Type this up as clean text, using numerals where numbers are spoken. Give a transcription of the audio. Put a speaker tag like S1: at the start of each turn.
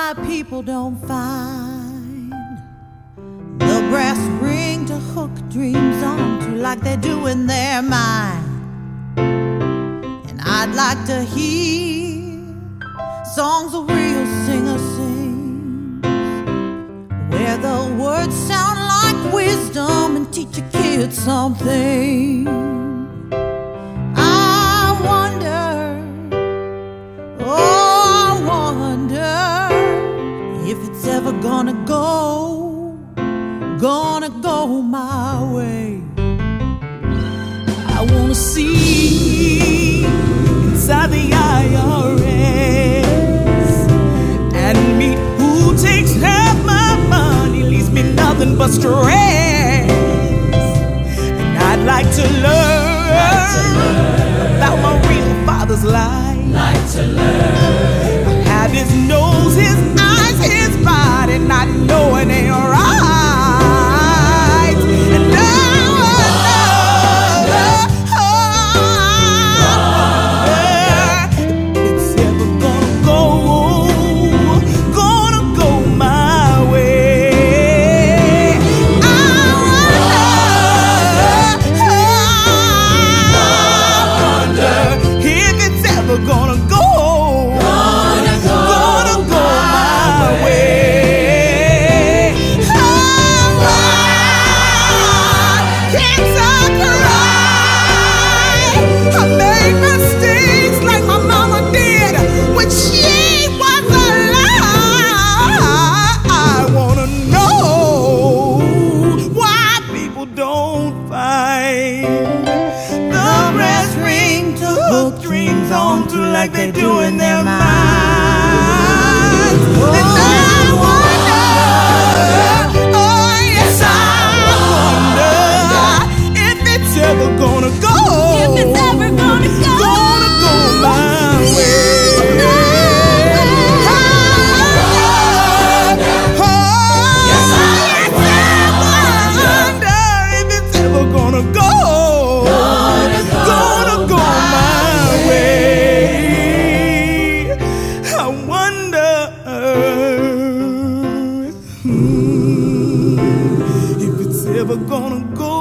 S1: why people don't find the brass ring to hook dreams onto like they do in their mind. And I'd like to hear songs of real singers sing, where the words sound like wisdom and teach your kids something. I wonder, oh, I wonder if it's ever gonna go my way. I wanna see inside the IRS and meet who takes half my money, leaves me nothing but stress. And I'd like to learn about my real father's life.
S2: Like to learn.
S1: Have his nose, his eyes, his body, not knowing ain't right. And it's ever gonna go my way. I wonder if it's ever gonna go my way. Can't I cry? I made mistakes like my mama did when she was alive. I wanna know why people don't find the brass ring to hook dreams onto like they do in their minds. And I wonder, oh yes, I wonder if it's ever gonna go. If it's ever gonna go my way. Yes, I wonder if it's ever gonna go my way. I wonder if it's ever gonna go